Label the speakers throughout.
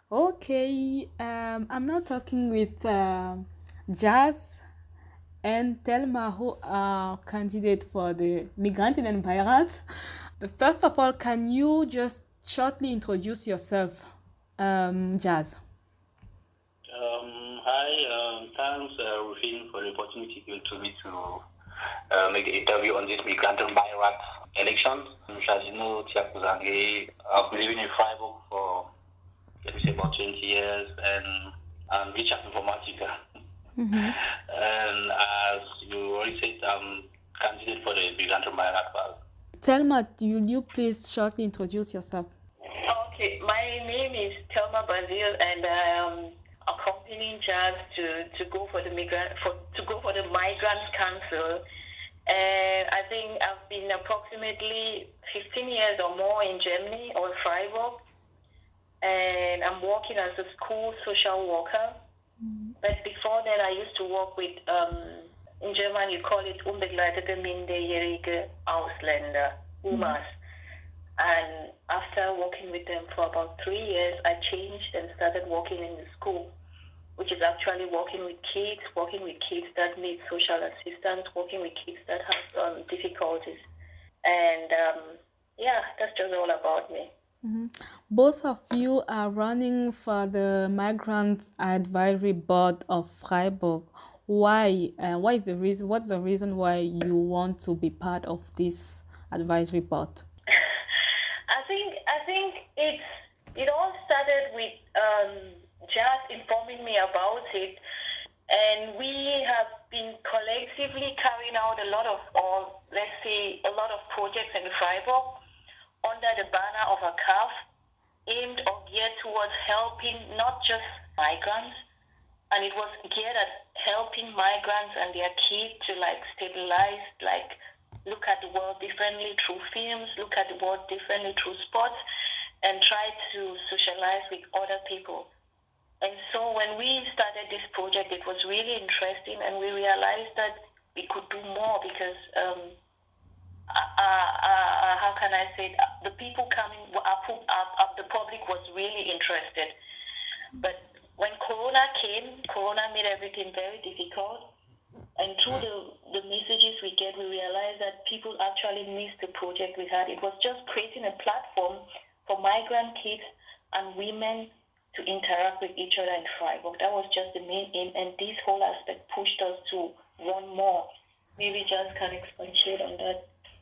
Speaker 1: Okay, I'm now talking with Jazz and Thelma, who are candidate for the Migranten and Beirat. But first of all, can you just shortly introduce yourself, Jazz?
Speaker 2: Hi, thanks, Rufin, for the opportunity given to me to make the interview on this migrant and Bayrat election. As you know, Tiago Zange, I've been living in Freiburg for, let me say, about 20 years, and I'm Richard Informatica.
Speaker 1: Mm-hmm.
Speaker 2: And as you already said, I'm candidate for the migrant and Bayrat.
Speaker 1: Thelma, will you please shortly introduce yourself?
Speaker 3: Okay, my name is Thelma Bazil, and I am accompanying Jazz to go for the Migrant Council. And I think I've been approximately 15 years or more in Germany or Freiburg, and I'm working as a school social worker. Mm-hmm. But before that, I used to work with, in German you call it unbegleitete minderjährige Ausländer, UMAs. And after working with them for about 3 years, I changed and started working in the school, which is actually working with kids that need social assistance, working with kids that have difficulties. And that's just all about me.
Speaker 1: Mm-hmm. Both of you are running for the Migrant Advisory Board of Freiburg. Why? What is the reason? What's the reason why you want to be part of this advisory board?
Speaker 3: I think it all started with just informing me about it, and we have been collectively carrying out a lot of projects in Freiburg under the banner of a CAF, aimed or geared towards helping not just migrants, and it was geared at helping migrants and their kids to stabilize, look at the world differently through films, look at the world differently through sports, and try to socialize with other people. And so when we started this project, it was really interesting, and we realized that we could do more because, how can I say it? The people coming, the public was really interested. But when Corona came, Corona made everything very difficult. And through the messages we get, we realized that people actually missed the project we had. It was just creating a platform for migrant kids and women to interact with each other in Freiburg. That was just the main aim, and this whole aspect pushed us to want more. Maybe just can expatiate on that.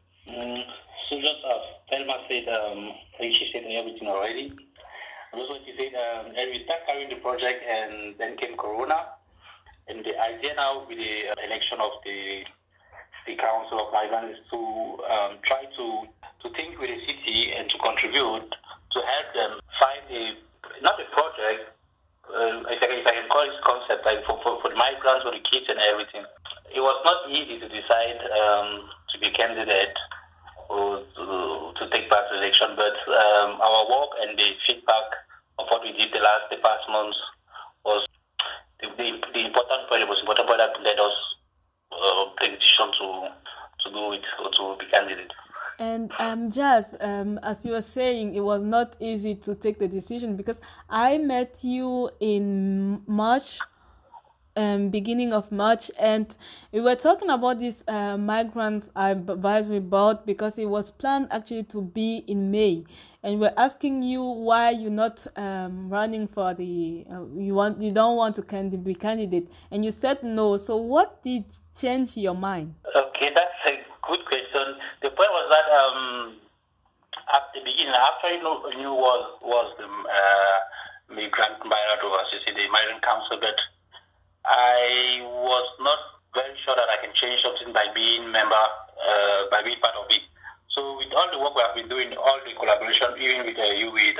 Speaker 2: So just as Thelma said, I think she said everything already. I just want to say we started carrying the project, and then came Corona. And the idea now with the election of the Council of Migrants is to try to think with the city and to contribute to help them find not a project, if I can call this concept, for the migrants or the kids and everything. It was not easy to decide to be a candidate or to take part in the election, but our work and the feedback of what we did the past months was the important part. It was important part that led us take the decision to go with or to be candidate.
Speaker 1: And Jazz, as you were saying, it was not easy to take the decision because I met you in March, beginning of March, and we were talking about this Migrants Advisory Board because it was planned actually to be in May, and we're asking you why you're not running for the you don't want to be candidate, and you said no. So what did change your mind?
Speaker 2: Okay, that's a good question. The point was that at the beginning, after I knew was the Migrant Bayrat, or as you say, the Migrant Council, but I was not very sure that I can change something by being by being part of it. So with all the work we have been doing, all the collaboration, even with you, with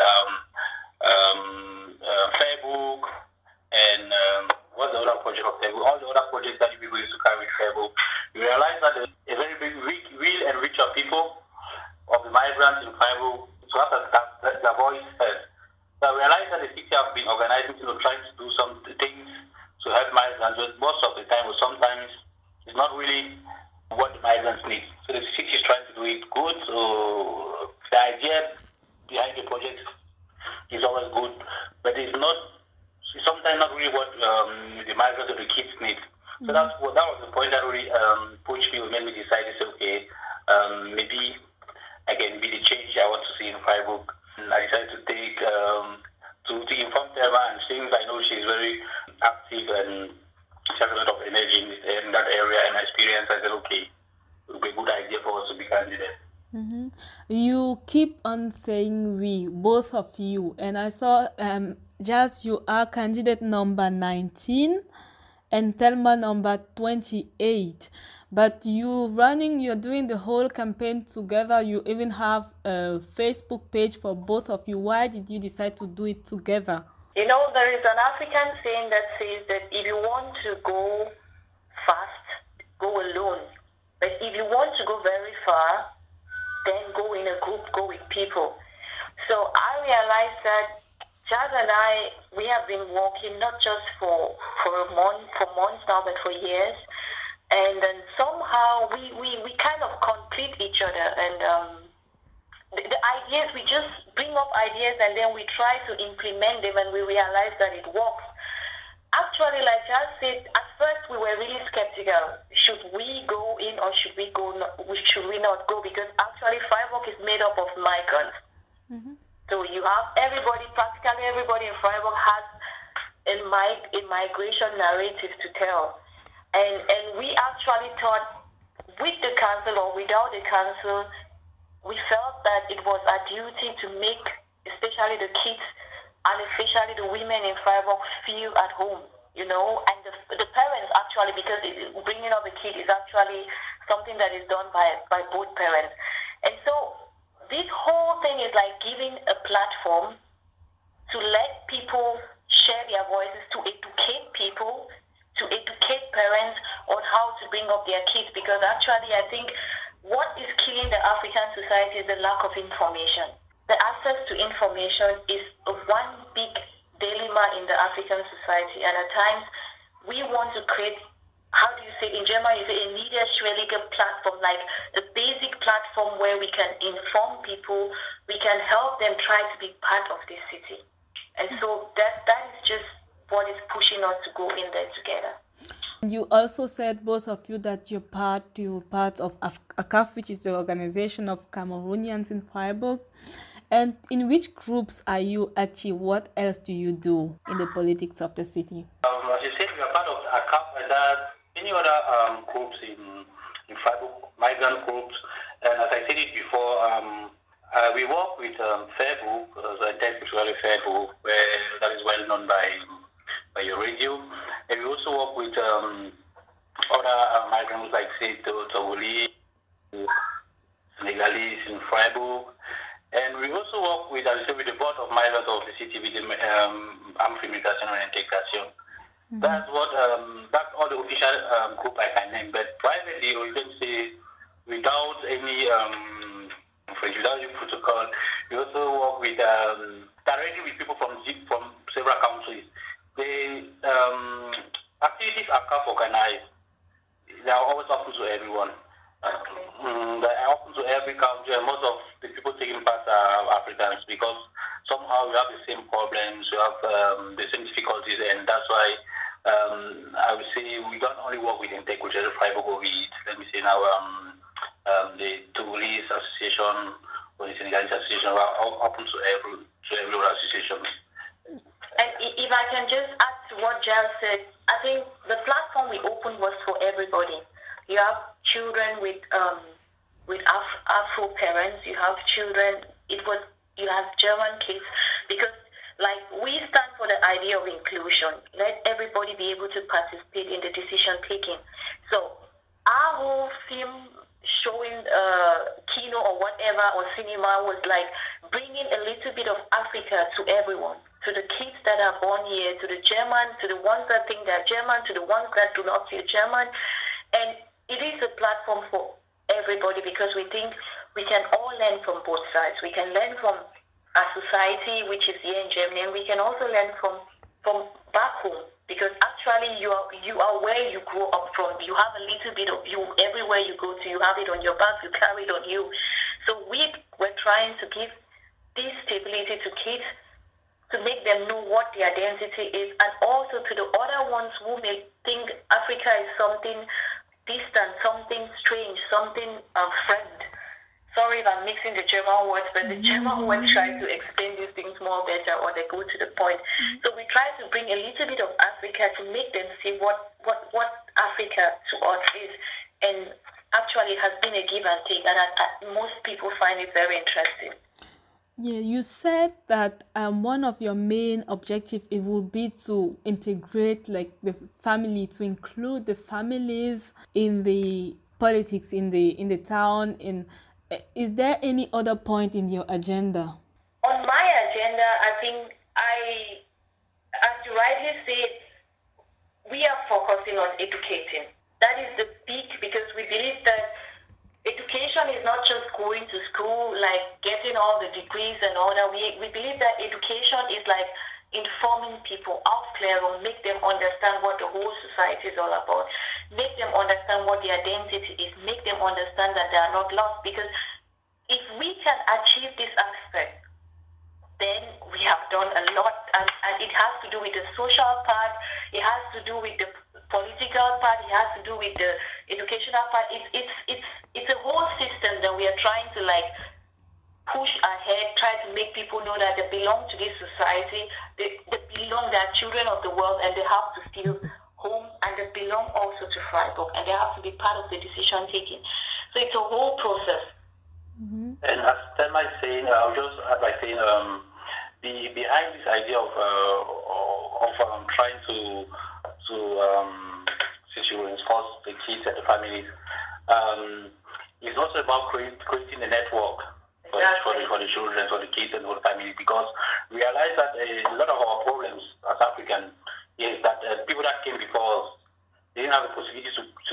Speaker 2: Facebook, and what's the other project of Facebook, all the other projects that people used to carry with Facebook, we realized that there's a very big will and reach of people, of the migrants in Facebook, to have their voice heard. So I realized that the city have been organizing, trying to do some things to help migrants, but most of the time, or sometimes, it's not really what the migrants need. So the city is trying to do it good. So the idea behind the project is always good, but it's not sometimes not really what the migrants or the kids need. So that was the point that really pushed me, made me decide to say, okay, maybe I can be the change I want to see in Freiburg. And I decided to take to inform Thelma, and since I know she's very active and she has a lot of energy in that area and experience, I said, okay, it would be a good idea for us to be candidates.
Speaker 1: Mm-hmm. You keep on saying we, both of you, and I saw Jazz, you are candidate number 19 and Thelma number 28. But you're doing the whole campaign together. You even have a Facebook page for both of you. Why did you decide to do it together?
Speaker 3: You know, there is an African saying that says that if you want to go fast, go alone. But if you want to go very far, then go in a group, go with people. So I realized that Jazz and I, we have been working not just for months now, but for years. And then somehow we kind of complete each other. And the ideas, we just bring up ideas and then we try to implement them, and we realize that it works. Actually, like Jazz said, at first we were really skeptical. Should we go in or should we not go? Because actually Freiburg is made up of migrants. Mm-hmm. So you have practically everybody in Freiburg has a migration narrative to tell. And we actually thought, with the council or without the council, we felt that it was our duty to make, especially the kids, and especially the women in Freiburg, feel at home, you know, and the parents actually, because bringing up a kid is actually something that is done by both parents. And so this whole thing is like giving a platform to let people share their voices, to educate people, to educate parents on how to bring up their kids, because actually I think what is killing the African society is the lack of information. The access to information is one big dilemma in the African society, and at times we want to create, how do you say, in German you say a niederschwellige platform, like a basic platform where we can inform people, we can help them try to be part of this city. And so that is just what is pushing us to go in there together.
Speaker 1: You also said, both of you, that you're part of ACAF, which is the organization of Cameroonians in Freiburg. And in which groups are you active? What else do you do in the politics of the city?
Speaker 2: As you said, we are part of ACAF, and there are many other groups in Freiburg, migrant groups. And as I said it before, we work with Freiburg, the Intercultural Freiburg, where that is well known by your radio. And we also work with other migrants like, say, Togolese, Senegalese in Freiburg. And we also work with the board of migrants of the city, with the Immigration and Integration. Mm-hmm. That's all the official group I can name. But privately, or you can say, without any protocol, we also work with directly with people from several countries. The activities are organized. They are always open to everyone. They are open to every country, and most of the people taking part are Africans, because somehow we have the same problems, we have the same difficulties, and that's why I would say we don't only work with Intercultural Freiburg, or let me say now the Togolese Association or the Senegalese Association. We are open to every association.
Speaker 3: And if I can just add to what Jal said, I think the platform we opened was for everybody. You have children with Afro parents. You have children. You have German kids, because like we stand for the idea of inclusion. Let everybody be able to participate in the decision taking. So our whole film showing kino or whatever, or cinema, was like bringing a little bit of Africa to everyone, to the kids that are born here, to the German, to the ones that think they're German, to the ones that do not feel German. And it is a platform for everybody, because we think we can all learn from both sides. We can learn from our society, which is here in Germany, and we can also learn from back home, because actually you are where you grew up from. You have a little bit of you everywhere you go to. You have it on your back. You carry it on you. So we're trying to give this stability to kids to make them know what their identity is, and also to the other ones who may think Africa is something distant, something strange, something friend. Sorry if I'm mixing the German words, but the German words try to explain these things more better, or they go to the point. So we try to bring a little bit of Africa to make them see what Africa to us is, and actually has been a give and take, and most people find it very interesting.
Speaker 1: Yeah, you said that one of your main objectives it will be to integrate like the family, to include the families in the politics in the town. Is there any other point in your agenda?
Speaker 3: On my agenda, I think as you rightly said, we are focusing on educating. That is the big, because we believe that education is not just going to school, like getting all the degrees and all that. We believe that education is like informing people, outclearing, make them understand what the whole society is all about, make them understand what their identity is, make them understand that they are not lost. Because if we can achieve this aspect, then we have done a lot, and it has to do with the social part, it has to do with the political part, it has to do with the educational part. It's a whole system that we are trying to like push ahead, try to make people know that they belong to this society, they belong, they are children of the world, and they have to feel home, and they belong also to Freiburg, and they have to be part of the decision taking. So it's a whole process.
Speaker 2: And as Thelma is saying, I'll just add by saying behind this idea of trying to reinforce the kids and the families, it's also about creating a network for the children, for the kids and for the family, because we realize that a lot of our problems as Africans is that people that came before us, they didn't have the possibility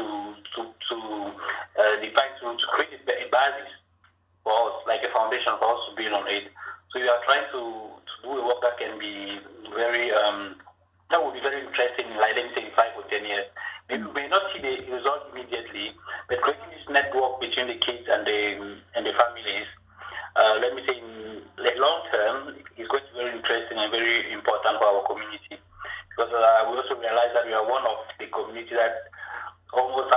Speaker 2: to create a basis for us, like a foundation for us to build on it. So we are trying to do a work that can be very that would be very interesting, like let me say in 5 or 10 years. Maybe we may not see the result immediately, but creating this network between the kids and the families, let me say in the long term, is going to be very interesting and very important for our community. Because we also realize that we are one of the communities that almost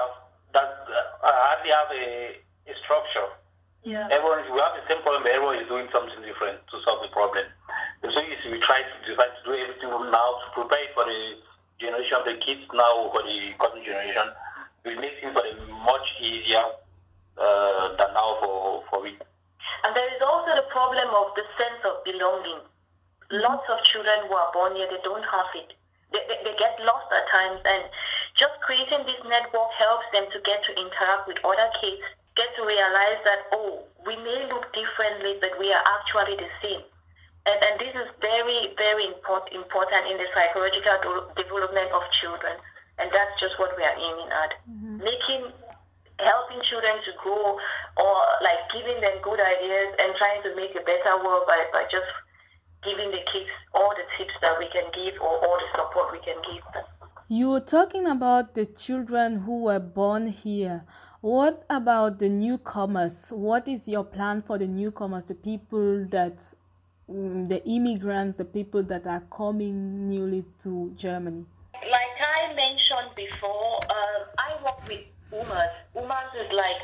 Speaker 2: hardly have a structure.
Speaker 3: Yeah.
Speaker 2: We have the same problem, but everyone is doing something different to solve the problem. And so we try to do everything now to prepare for the generation of the kids now, for the coming generation. We make things for them much easier than now for it.
Speaker 3: And there is also the problem of the sense of belonging. Lots of children who are born here, they don't have it. They get lost at times, and just creating this network helps them to get to interact with other kids, get to realize that, oh, we may look differently, but we are actually the same. And this is very, very important in the psychological development of children. And that's just what we are aiming at. Helping children to grow, or like giving them good ideas and trying to make a better world by just giving the kids all the tips that we can give, or all the support we can give them.
Speaker 1: You were talking about the children who were born here. What about the newcomers? What is your plan for the newcomers, the people that, the immigrants, the people that are coming newly to Germany?
Speaker 3: Like I mentioned before, I work with UMAS. UMAS is like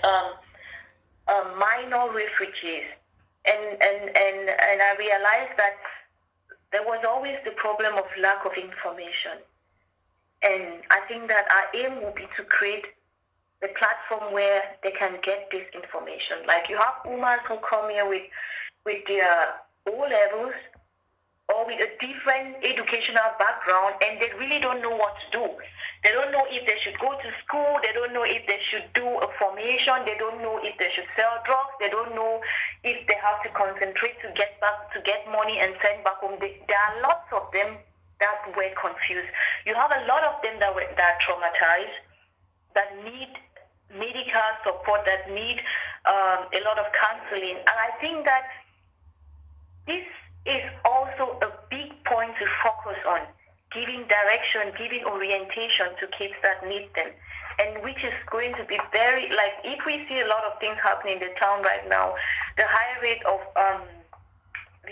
Speaker 3: minor refugees. And I realized that there was always the problem of lack of information. And I think that our aim will be to create a platform where they can get this information. Like you have UMAs who come here with their O-levels or with a different educational background, and they really don't know what to do. They don't know if they should go to school. They don't know if they should do a formation. They don't know if they should sell drugs. They don't know if they have to concentrate to get money and send back home. There are lots of them that were confused. You have a lot of them that are traumatized, that need medical support, that need a lot of counseling. And I think that this is also a big point to focus on, giving direction, giving orientation to kids that need them. And which is going to be very, like, if we see a lot of things happening in the town right now, the high rate of the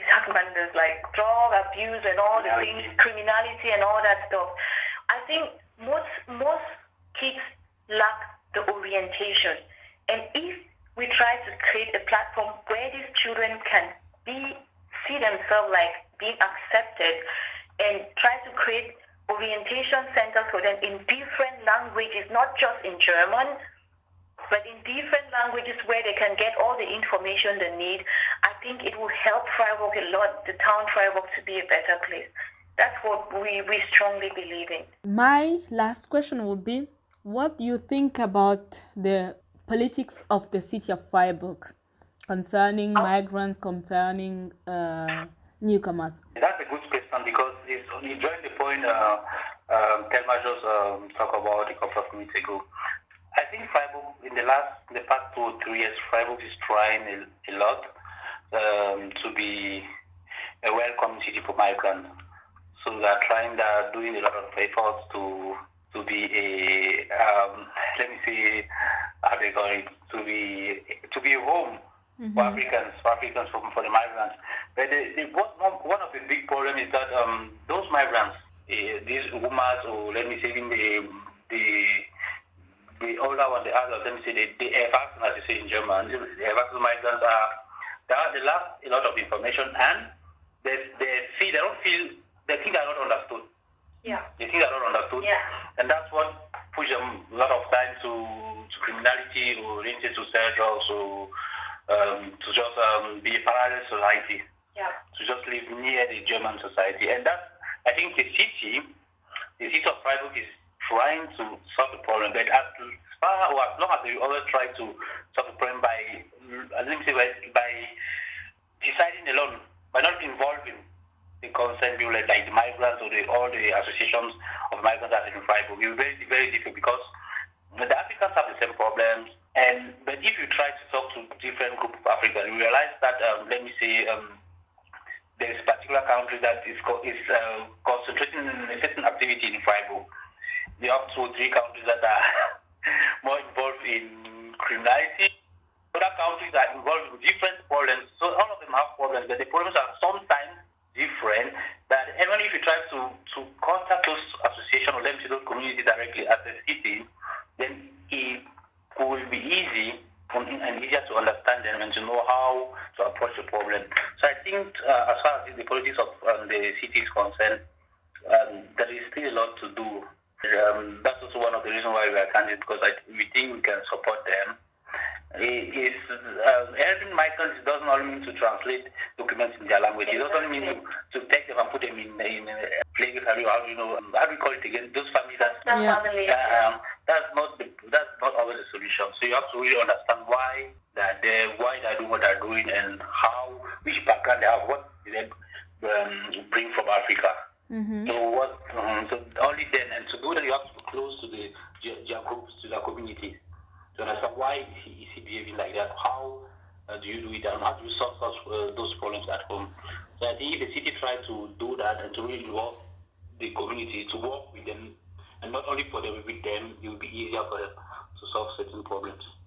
Speaker 3: there's like drug abuse and all the things, criminality and all that stuff. I think most kids lack the orientation. And if we try to create a platform where these children can see themselves like being accepted and try to create orientation centers for them in different languages, not just in German, but in different languages where they can get all the information they need, I think it will help Freiburg a lot, the town Freiburg, to be a better place. That's what we strongly believe in.
Speaker 1: My last question would be, what do you think about the politics of the city of Freiburg concerning migrants, concerning newcomers?
Speaker 2: That's a good question because it's during the point Thelma just talked about a couple of minutes ago. I think Freiburg, in the past 2 or 3 years, Freiburg is trying a lot to be a welcome city for migrants. So they're doing a lot of efforts to be a let me say how they call it, to be a home for Africans for the migrants. But one of the big problems is that those migrants, these women, or let me say even the older one, the adults, let me say the Erwachsenen, as you say in German, the Erwachsenen migrants they lack a lot of information, and they think they're not understood.
Speaker 3: Yeah.
Speaker 2: They think they're not understood.
Speaker 3: Yeah.
Speaker 2: And that's what pushes them a lot of time to criminality, or into sell drugs, or to just be a parallel society.
Speaker 3: Yeah.
Speaker 2: To just live near the German society. And that's, I think the city of Freiburg is trying to solve the problem, but as long as they always try to solve the problem by deciding alone, by not involving the concerned people like the migrants or all the associations of migrants that are in Freiburg. It's very, very difficult because the Africans have the same problems. But if you try to talk to different groups of Africans, you realize that there is a particular country that is concentrating a certain activity in Freiburg. You have 2 or 3 countries that are more involved in criminality. Other countries are involved in different problems. So all of them have problems, but the problems are sometimes different. That even if you try to contact those associations or let me say those communities directly as a city, then it will be easy and easier to understand them and to know how to approach the problem. So I think as far as the politics of the city is concerned, there is still a lot to do. That's also one of the reasons why we are candidates, because we think we can support them. Helping migrants doesn't only mean to translate documents in their language. It doesn't mean to take them and put them in plague family. How do you call it again? Those families that's not always a solution. So you have to really understand why they're there, why they're doing what they're doing, and which background they have, what they bring from Africa.
Speaker 1: Mm-hmm.
Speaker 2: So only then, and to do that, you have to be close to their groups, to their communities, to understand why is he behaving like that. How do you do it, and how do you solve those problems at home? So I think if the city tries to do that and to really involve the community, to work with them, and not only for them, with them, it will be easier for them to solve certain problems.